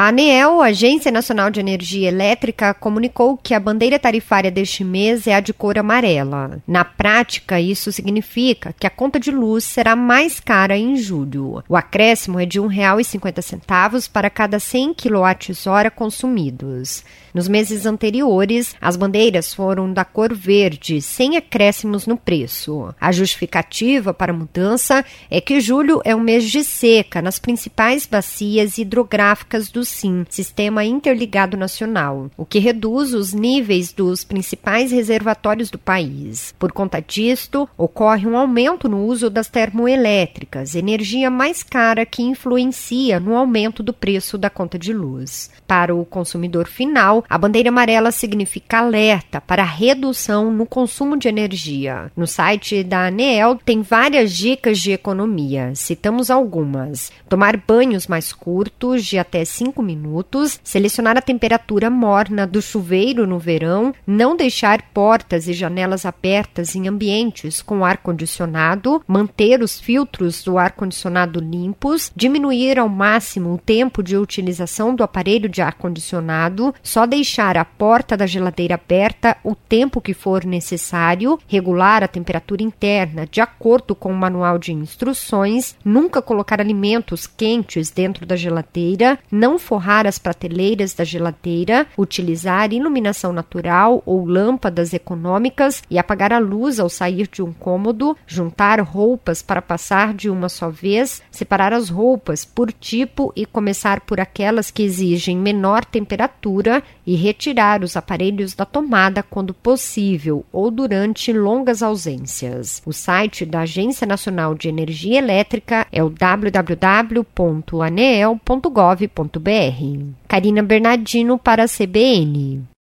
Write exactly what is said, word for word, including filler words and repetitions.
A ANEEL, Agência Nacional de Energia Elétrica, comunicou que a bandeira tarifária deste mês é a de cor amarela. Na prática, isso significa que a conta de luz será mais cara em julho. O acréscimo é de um real e cinquenta centavos para cada cem quilowatt-hora consumidos. Nos meses anteriores, as bandeiras foram da cor verde, sem acréscimos no preço. A justificativa para a mudança é que julho é um mês de seca nas principais bacias hidrográficas do S I N, Sistema Interligado Nacional, o que reduz os níveis dos principais reservatórios do país. Por conta disto, ocorre um aumento no uso das termoelétricas, energia mais cara que influencia no aumento do preço da conta de luz. Para o consumidor final, a bandeira amarela significa alerta para a redução no consumo de energia. No site da ANEEL tem várias dicas de economia. Citamos algumas. Tomar banhos mais curtos, de até cinco minutos, selecionar a temperatura morna do chuveiro no verão, não deixar portas e janelas abertas em ambientes com ar-condicionado, manter os filtros do ar-condicionado limpos, diminuir ao máximo o tempo de utilização do aparelho de ar-condicionado, só deixar a porta da geladeira aberta o tempo que for necessário, regular a temperatura interna de acordo com o manual de instruções, nunca colocar alimentos quentes dentro da geladeira, não forrar as prateleiras da geladeira, utilizar iluminação natural ou lâmpadas econômicas e apagar a luz ao sair de um cômodo, juntar roupas para passar de uma só vez, separar as roupas por tipo e começar por aquelas que exigem menor temperatura e retirar os aparelhos da tomada quando possível ou durante longas ausências. O site da Agência Nacional de Energia Elétrica é o w w w ponto aneel ponto gov ponto b r. Karina Bernardino para a C B N.